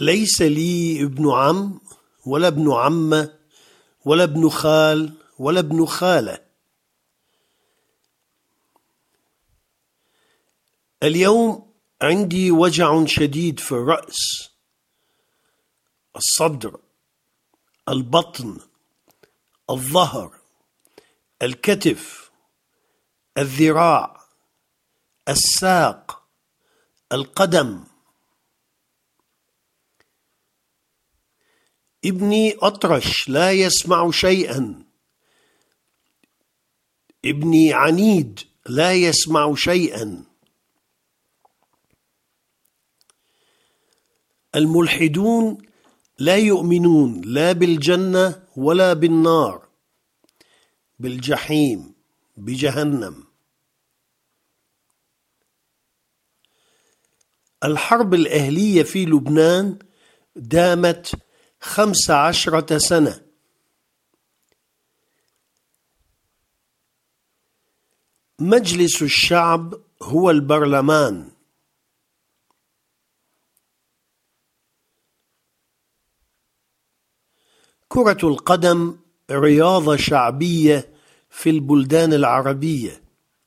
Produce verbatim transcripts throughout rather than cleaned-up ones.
ليس لي ابن عم ولا ابن عمة ولا ابن خال ولا ابن خالة. اليوم عندي وجع شديد في الرأس، الصدر، البطن، الظهر، الكتف، الذراع، الساق، القدم. ابني أطرش لا يسمع شيئا. ابني عنيد لا يسمع شيئا. الملحدون لا يؤمنون لا بالجنة ولا بالنار، بالجحيم، بجهنم. الحرب الأهلية في لبنان دامت خمس عشرة سنة. مجلس الشعب هو البرلمان. كرة القدم رياضة شعبية في البلدان العربية.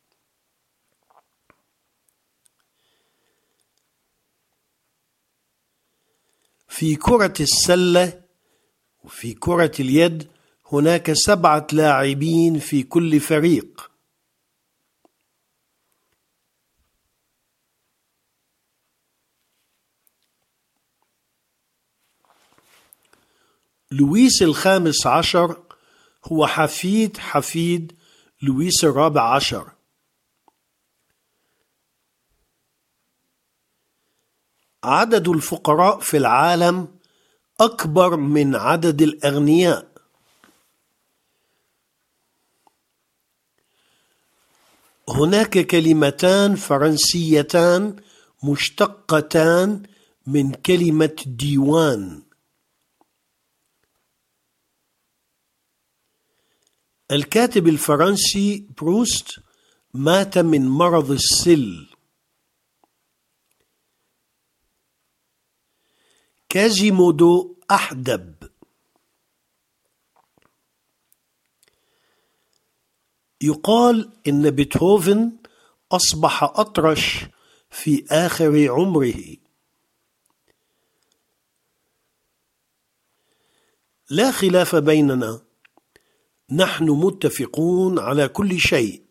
في كرة السلة وفي كرة اليد هناك سبعة لاعبين في كل فريق. لويس الخامس عشر هو حفيد حفيد لويس الرابع عشر. عدد الفقراء في العالم أكبر من عدد الأغنياء. هناك كلمتان فرنسيتان مشتقتان من كلمة ديوان. الكاتب الفرنسي بروست مات من مرض السل. كازيمودو أحدب. يقال إن بيتهوفن أصبح أطرش في آخر عمره. لا خلاف بيننا، نحن متفقون على كل شيء.